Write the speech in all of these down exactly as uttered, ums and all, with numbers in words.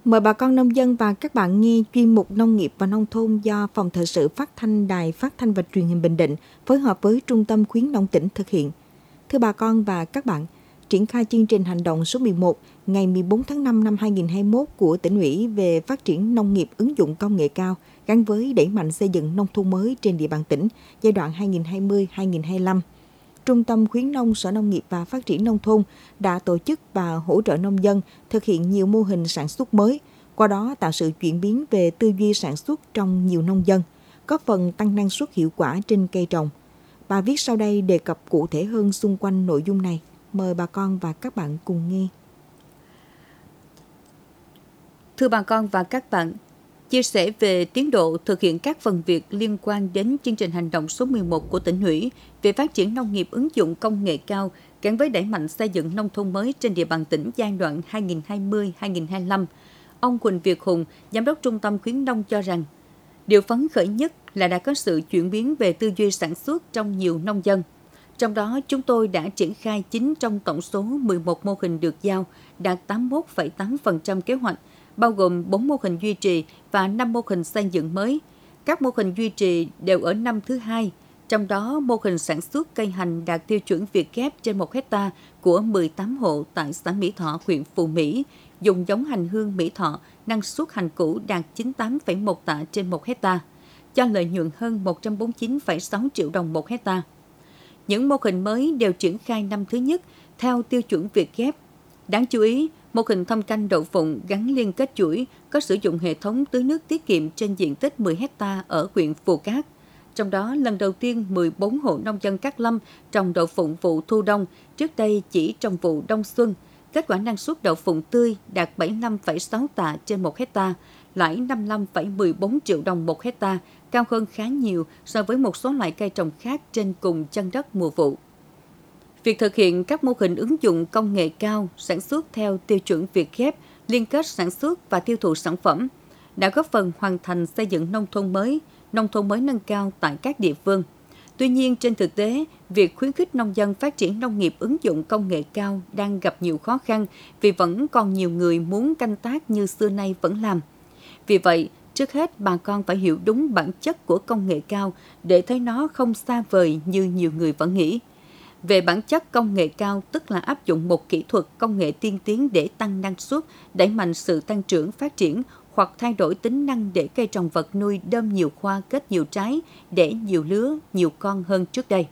Mời bà con nông dân và các bạn nghe chuyên mục Nông nghiệp và Nông thôn do Phòng Thời sự Phát thanh Đài Phát thanh và Truyền hình Bình Định phối hợp với Trung tâm Khuyến nông tỉnh thực hiện. Thưa bà con và các bạn, triển khai chương trình hành động số mười một ngày mười bốn tháng năm năm hai nghìn không trăm hai mươi mốt của tỉnh ủy về phát triển nông nghiệp ứng dụng công nghệ cao gắn với đẩy mạnh xây dựng nông thôn mới trên địa bàn tỉnh giai đoạn hai nghìn không trăm hai mươi đến hai nghìn không trăm hai mươi lăm. Trung tâm Khuyến nông Sở Nông nghiệp và Phát triển Nông thôn đã tổ chức và hỗ trợ nông dân thực hiện nhiều mô hình sản xuất mới, qua đó tạo sự chuyển biến về tư duy sản xuất trong nhiều nông dân, góp phần tăng năng suất hiệu quả trên cây trồng. Bài viết sau đây đề cập cụ thể hơn xung quanh nội dung này. Mời bà con và các bạn cùng nghe. Thưa bà con và các bạn, chia sẻ về tiến độ thực hiện các phần việc liên quan đến chương trình hành động số mười một của tỉnh ủy về phát triển nông nghiệp ứng dụng công nghệ cao gắn với đẩy mạnh xây dựng nông thôn mới trên địa bàn tỉnh giai đoạn hai nghìn không trăm hai mươi đến hai nghìn không trăm hai mươi lăm. Ông Huỳnh Việt Hùng, Giám đốc Trung tâm Khuyến nông cho rằng, điều phấn khởi nhất là đã có sự chuyển biến về tư duy sản xuất trong nhiều nông dân. Trong đó, chúng tôi đã triển khai chín trong tổng số mười một mô hình được giao, đạt tám mươi mốt phẩy tám phần trăm kế hoạch, bao gồm bốn mô hình duy trì và năm mô hình xây dựng mới. Các mô hình duy trì đều ở năm thứ hai, trong đó mô hình sản xuất cây hành đạt tiêu chuẩn Việt Gap trên một hecta của mười tám hộ tại xã Mỹ Thọ, huyện Phú Mỹ, dùng giống hành hương Mỹ Thọ, năng suất hành củ đạt chín mươi tám phẩy một tạ trên một hecta, cho lợi nhuận hơn một trăm bốn mươi chín phẩy sáu triệu đồng một hecta. Những mô hình mới đều triển khai năm thứ nhất theo tiêu chuẩn Việt Gap. Đáng chú ý, mô hình thâm canh đậu phụng gắn liên kết chuỗi có sử dụng hệ thống tưới nước tiết kiệm trên diện tích mười hecta ở huyện Phù Cát. Trong đó, lần đầu tiên mười bốn hộ nông dân Cát Lâm trồng đậu phụng vụ thu đông, trước đây chỉ trồng vụ đông xuân. Kết quả năng suất đậu phụng tươi đạt bảy mươi lăm phẩy sáu tạ trên một hecta, lãi năm mươi lăm phẩy mười bốn triệu đồng một hecta, cao hơn khá nhiều so với một số loại cây trồng khác trên cùng chân đất mùa vụ. Việc thực hiện các mô hình ứng dụng công nghệ cao, sản xuất theo tiêu chuẩn Việt Gap, liên kết sản xuất và tiêu thụ sản phẩm, đã góp phần hoàn thành xây dựng nông thôn mới, nông thôn mới nâng cao tại các địa phương. Tuy nhiên, trên thực tế, việc khuyến khích nông dân phát triển nông nghiệp ứng dụng công nghệ cao đang gặp nhiều khó khăn vì vẫn còn nhiều người muốn canh tác như xưa nay vẫn làm. Vì vậy, trước hết bà con phải hiểu đúng bản chất của công nghệ cao để thấy nó không xa vời như nhiều người vẫn nghĩ. Về bản chất công nghệ cao tức là áp dụng một kỹ thuật công nghệ tiên tiến để tăng năng suất, đẩy mạnh sự tăng trưởng phát triển hoặc thay đổi tính năng để cây trồng vật nuôi đơm nhiều khoa kết nhiều trái, để nhiều lứa, nhiều con hơn trước đây.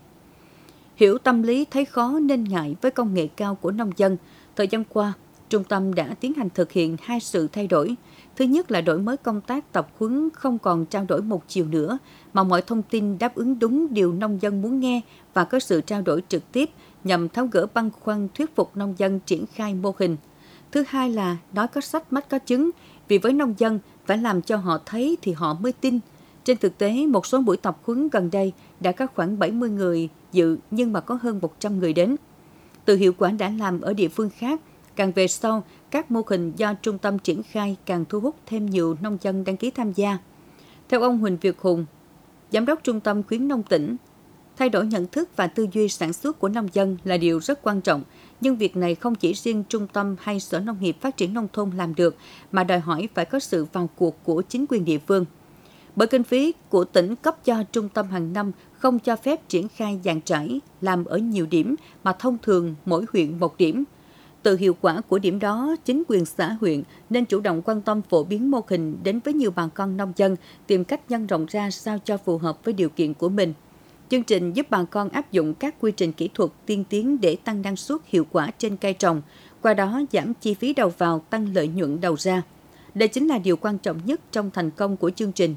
Hiểu tâm lý thấy khó nên ngại với công nghệ cao của nông dân, thời gian qua, Trung tâm đã tiến hành thực hiện hai sự thay đổi. Thứ nhất là đổi mới công tác tập huấn không còn trao đổi một chiều nữa, mà mọi thông tin đáp ứng đúng điều nông dân muốn nghe và có sự trao đổi trực tiếp nhằm tháo gỡ băn khoăn thuyết phục nông dân triển khai mô hình. Thứ hai là nói có sách mách có chứng, vì với nông dân phải làm cho họ thấy thì họ mới tin. Trên thực tế, một số buổi tập huấn gần đây đã có khoảng bảy mươi người dự nhưng mà có hơn một trăm người đến. Từ hiệu quả đã làm ở địa phương khác, càng về sau, các mô hình do trung tâm triển khai càng thu hút thêm nhiều nông dân đăng ký tham gia. Theo ông Huỳnh Việt Hùng, Giám đốc Trung tâm Khuyến nông tỉnh, thay đổi nhận thức và tư duy sản xuất của nông dân là điều rất quan trọng, nhưng việc này không chỉ riêng Trung tâm hay Sở Nông nghiệp Phát triển Nông thôn làm được, mà đòi hỏi phải có sự vào cuộc của chính quyền địa phương. Bởi kinh phí của tỉnh cấp cho trung tâm hàng năm không cho phép triển khai dàn trải, làm ở nhiều điểm mà thông thường mỗi huyện một điểm. Từ hiệu quả của điểm đó, chính quyền xã huyện nên chủ động quan tâm phổ biến mô hình đến với nhiều bà con nông dân, tìm cách nhân rộng ra sao cho phù hợp với điều kiện của mình. Chương trình giúp bà con áp dụng các quy trình kỹ thuật tiên tiến để tăng năng suất hiệu quả trên cây trồng, qua đó giảm chi phí đầu vào, tăng lợi nhuận đầu ra. Đây chính là điều quan trọng nhất trong thành công của chương trình.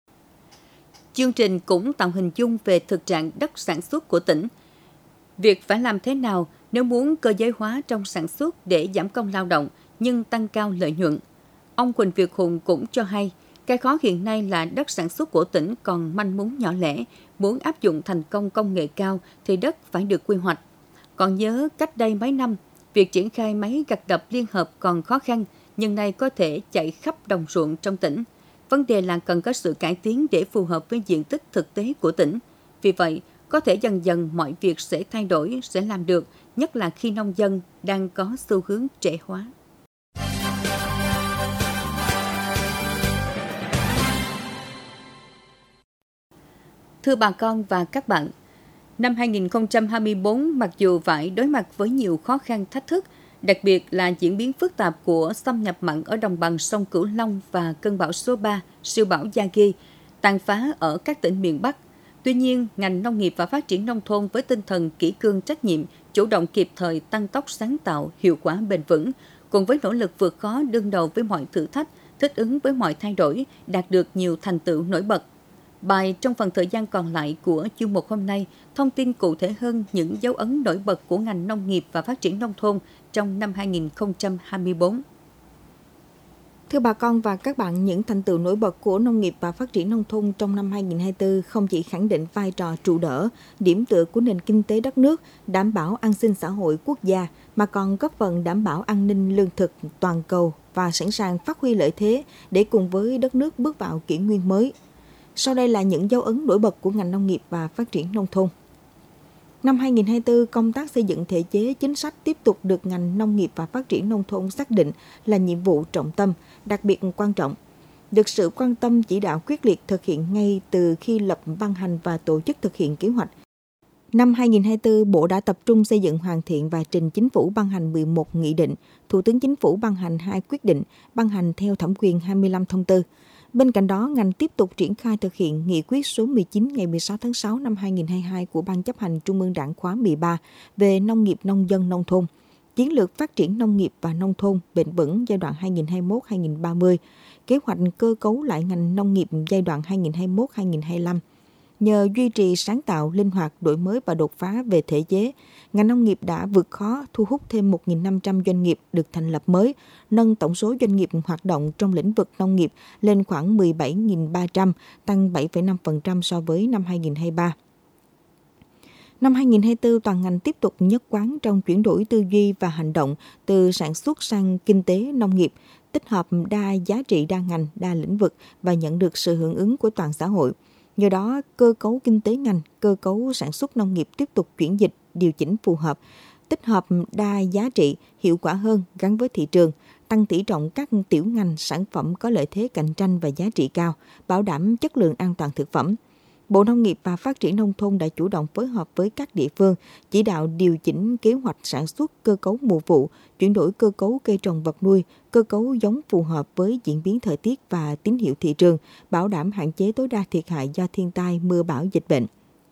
Chương trình cũng tạo hình dung về thực trạng đất sản xuất của tỉnh. Việc phải làm thế nào nếu muốn cơ giới hóa trong sản xuất để giảm công lao động nhưng tăng cao lợi nhuận. Ông Huỳnh Việt Hùng cũng cho hay, cái khó hiện nay là đất sản xuất của tỉnh còn manh mún nhỏ lẻ, muốn áp dụng thành công công nghệ cao thì đất phải được quy hoạch. Còn nhớ cách đây mấy năm, việc triển khai máy gặt đập liên hợp còn khó khăn, nhưng nay có thể chạy khắp đồng ruộng trong tỉnh. Vấn đề là cần có sự cải tiến để phù hợp với diện tích thực tế của tỉnh. Vì vậy, có thể dần dần mọi việc sẽ thay đổi, sẽ làm được, nhất là khi nông dân đang có xu hướng trẻ hóa. Thưa bà con và các bạn, năm hai không hai tư mặc dù phải đối mặt với nhiều khó khăn thách thức, đặc biệt là diễn biến phức tạp của xâm nhập mặn ở đồng bằng sông Cửu Long và cơn bão số ba, siêu bão Yagi, tàn phá ở các tỉnh miền Bắc. Tuy nhiên, ngành nông nghiệp và phát triển nông thôn với tinh thần kỷ cương trách nhiệm, chủ động kịp thời tăng tốc sáng tạo, hiệu quả bền vững, cùng với nỗ lực vượt khó đương đầu với mọi thử thách, thích ứng với mọi thay đổi, đạt được nhiều thành tựu nổi bật. Bài trong phần thời gian còn lại của chương mục hôm nay thông tin cụ thể hơn những dấu ấn nổi bật của ngành nông nghiệp và phát triển nông thôn trong năm hai không hai tư. Thưa bà con và các bạn, những thành tựu nổi bật của nông nghiệp và phát triển nông thôn trong năm hai không hai tư không chỉ khẳng định vai trò trụ đỡ, điểm tựa của nền kinh tế đất nước, đảm bảo an sinh xã hội quốc gia, mà còn góp phần đảm bảo an ninh lương thực toàn cầu và sẵn sàng phát huy lợi thế để cùng với đất nước bước vào kỷ nguyên mới. Sau đây là những dấu ấn nổi bật của ngành nông nghiệp và phát triển nông thôn. Năm hai không hai tư, công tác xây dựng thể chế chính sách tiếp tục được ngành nông nghiệp và phát triển nông thôn xác định là nhiệm vụ trọng tâm, đặc biệt quan trọng. Được sự quan tâm chỉ đạo quyết liệt thực hiện ngay từ khi lập ban hành và tổ chức thực hiện kế hoạch. Năm hai không hai tư, Bộ đã tập trung xây dựng hoàn thiện và trình Chính phủ ban hành mười một nghị định, Thủ tướng Chính phủ ban hành hai quyết định, ban hành theo thẩm quyền hai mươi lăm thông tư. Bên cạnh đó, ngành tiếp tục triển khai thực hiện nghị quyết số mười chín ngày mười sáu tháng sáu năm hai không hai hai của Ban chấp hành Trung ương Đảng khóa mười ba về nông nghiệp nông dân nông thôn, chiến lược phát triển nông nghiệp và nông thôn bền vững giai đoạn hai nghìn không trăm hai mươi mốt đến hai nghìn không trăm ba mươi, kế hoạch cơ cấu lại ngành nông nghiệp giai đoạn hai nghìn không trăm hai mươi mốt đến hai nghìn không trăm hai mươi lăm. Nhờ duy trì sáng tạo, linh hoạt, đổi mới và đột phá về thể chế, ngành nông nghiệp đã vượt khó thu hút thêm một nghìn năm trăm doanh nghiệp được thành lập mới, nâng tổng số doanh nghiệp hoạt động trong lĩnh vực nông nghiệp lên khoảng mười bảy nghìn ba trăm, tăng bảy phẩy năm phần trăm so với năm hai nghìn không trăm hai mươi ba. Năm hai nghìn không trăm hai mươi tư, toàn ngành tiếp tục nhất quán trong chuyển đổi tư duy và hành động từ sản xuất sang kinh tế nông nghiệp, tích hợp đa giá trị đa ngành, đa lĩnh vực và nhận được sự hưởng ứng của toàn xã hội. Nhờ đó, cơ cấu kinh tế ngành, cơ cấu sản xuất nông nghiệp tiếp tục chuyển dịch, điều chỉnh phù hợp, tích hợp đa giá trị, hiệu quả hơn gắn với thị trường, tăng tỷ trọng các tiểu ngành sản phẩm có lợi thế cạnh tranh và giá trị cao, bảo đảm chất lượng an toàn thực phẩm. Bộ Nông nghiệp và Phát triển Nông thôn đã chủ động phối hợp với các địa phương, chỉ đạo điều chỉnh kế hoạch sản xuất, cơ cấu mùa vụ, chuyển đổi cơ cấu cây trồng vật nuôi, cơ cấu giống phù hợp với diễn biến thời tiết và tín hiệu thị trường, bảo đảm hạn chế tối đa thiệt hại do thiên tai, mưa bão, dịch bệnh.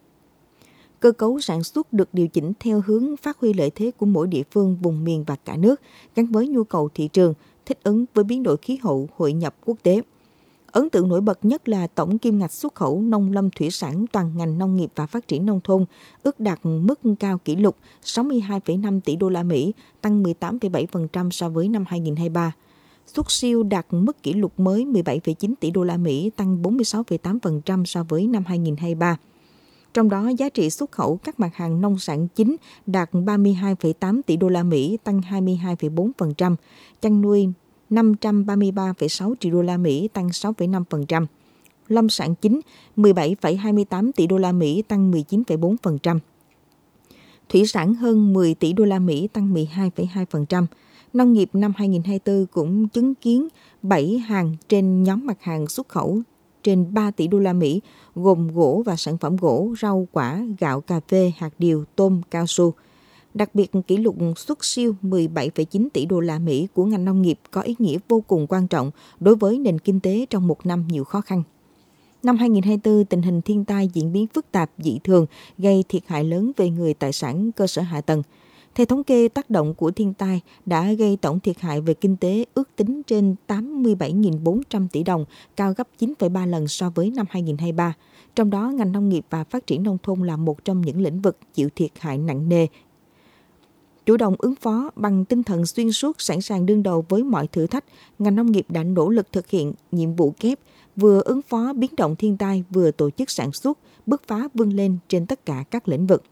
Cơ cấu sản xuất được điều chỉnh theo hướng phát huy lợi thế của mỗi địa phương, vùng miền và cả nước, gắn với nhu cầu thị trường, thích ứng với biến đổi khí hậu, hội nhập quốc tế. Ấn tượng nổi bật nhất là tổng kim ngạch xuất khẩu nông lâm thủy sản toàn ngành nông nghiệp và phát triển nông thôn ước đạt mức cao kỷ lục sáu mươi hai phẩy năm tỷ đô la Mỹ, tăng mười tám phẩy bảy phần trăm so với năm hai nghìn không trăm hai mươi ba. Xuất siêu đạt mức kỷ lục mới mười bảy phẩy chín tỷ đô la Mỹ, tăng bốn mươi sáu phẩy tám phần trăm so với năm hai nghìn không trăm hai mươi ba. Trong đó, giá trị xuất khẩu các mặt hàng nông sản chính đạt ba mươi hai phẩy tám tỷ đô la Mỹ, tăng hai mươi hai phẩy bốn phần trăm, chăn nuôi năm trăm ba mươi ba phẩy sáu triệu đô la Mỹ, tăng sáu phẩy năm phần trăm. Lâm sản chính mười bảy phẩy hai mươi tám tỷ đô la Mỹ, tăng mười chín phẩy bốn phần trăm. Thủy sản hơn mười tỷ đô la Mỹ, tăng mười hai phẩy hai phần trăm. Nông nghiệp năm hai nghìn không trăm hai mươi tư cũng chứng kiến bảy hàng trên nhóm mặt hàng xuất khẩu trên ba tỷ đô la Mỹ, gồm gỗ và sản phẩm gỗ, rau quả, gạo, cà phê, hạt điều, tôm, cao su. Đặc biệt, kỷ lục xuất siêu mười bảy phẩy chín tỷ đô la Mỹ của ngành nông nghiệp có ý nghĩa vô cùng quan trọng đối với nền kinh tế trong một năm nhiều khó khăn. Năm hai nghìn không trăm hai mươi tư, tình hình thiên tai diễn biến phức tạp dị thường, gây thiệt hại lớn về người, tài sản, cơ sở hạ tầng. Theo thống kê, tác động của thiên tai đã gây tổng thiệt hại về kinh tế ước tính trên tám mươi bảy nghìn bốn trăm tỷ đồng, cao gấp chín phẩy ba lần so với năm hai nghìn không trăm hai mươi ba. Trong đó, ngành nông nghiệp và phát triển nông thôn là một trong những lĩnh vực chịu thiệt hại nặng nề. Chủ động ứng phó bằng tinh thần xuyên suốt, sẵn sàng đương đầu với mọi thử thách, ngành nông nghiệp đã nỗ lực thực hiện nhiệm vụ kép, vừa ứng phó biến động thiên tai, vừa tổ chức sản xuất, bứt phá vươn lên trên tất cả các lĩnh vực.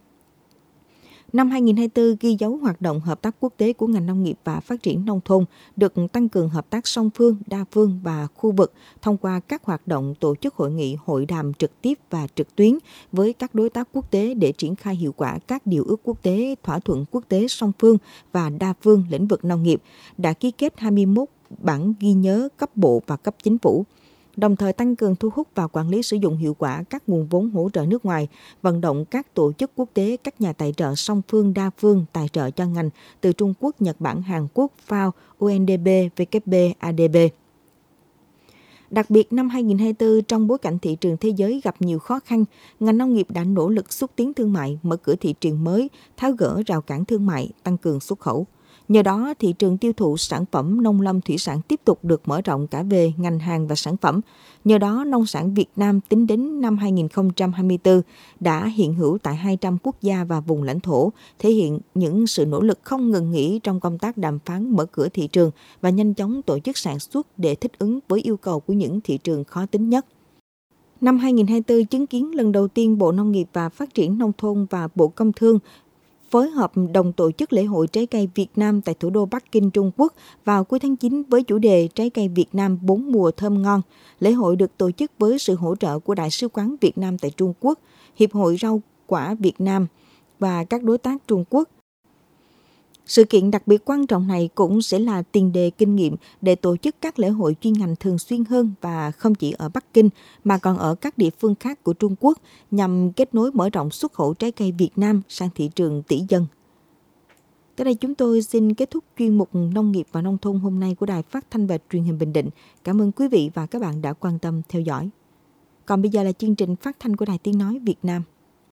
Năm hai nghìn không trăm hai mươi tư ghi dấu hoạt động hợp tác quốc tế của ngành nông nghiệp và phát triển nông thôn được tăng cường hợp tác song phương, đa phương và khu vực thông qua các hoạt động tổ chức hội nghị, hội đàm trực tiếp và trực tuyến với các đối tác quốc tế để triển khai hiệu quả các điều ước quốc tế, thỏa thuận quốc tế song phương và đa phương lĩnh vực nông nghiệp, đã ký kết hai mươi mốt bản ghi nhớ cấp bộ và cấp chính phủ. đồng thời tăng cường thu hút và quản lý sử dụng hiệu quả các nguồn vốn hỗ trợ nước ngoài, vận động các tổ chức quốc tế, các nhà tài trợ song phương đa phương tài trợ cho ngành từ Trung Quốc, Nhật Bản, Hàn Quốc, FAO, u en đê bê, vê kép pê, a đê bê. Đặc biệt, năm hai không hai tư, trong bối cảnh thị trường thế giới gặp nhiều khó khăn, ngành nông nghiệp đã nỗ lực xúc tiến thương mại, mở cửa thị trường mới, tháo gỡ rào cản thương mại, tăng cường xuất khẩu. Nhờ đó, thị trường tiêu thụ sản phẩm nông lâm thủy sản tiếp tục được mở rộng cả về ngành hàng và sản phẩm. Nhờ đó, nông sản Việt Nam tính đến năm hai không hai tư đã hiện hữu tại hai trăm quốc gia và vùng lãnh thổ, thể hiện những sự nỗ lực không ngừng nghỉ trong công tác đàm phán mở cửa thị trường và nhanh chóng tổ chức sản xuất để thích ứng với yêu cầu của những thị trường khó tính nhất. Năm hai không hai tư chứng kiến lần đầu tiên Bộ Nông nghiệp và Phát triển Nông thôn và Bộ Công Thương phối hợp đồng tổ chức lễ hội trái cây Việt Nam tại thủ đô Bắc Kinh, Trung Quốc vào cuối tháng chín với chủ đề Trái cây Việt Nam bốn mùa thơm ngon. Lễ hội được tổ chức với sự hỗ trợ của Đại sứ quán Việt Nam tại Trung Quốc, Hiệp hội Rau quả Việt Nam và các đối tác Trung Quốc. Sự kiện đặc biệt quan trọng này cũng sẽ là tiền đề kinh nghiệm để tổ chức các lễ hội chuyên ngành thường xuyên hơn và không chỉ ở Bắc Kinh mà còn ở các địa phương khác của Trung Quốc nhằm kết nối mở rộng xuất khẩu trái cây Việt Nam sang thị trường tỷ dân. Tới đây chúng tôi xin kết thúc chuyên mục Nông nghiệp và Nông thôn hôm nay của Đài Phát thanh và Truyền hình Bình Định. Cảm ơn quý vị và các bạn đã quan tâm theo dõi. Còn bây giờ là chương trình phát thanh của Đài Tiếng nói Việt Nam.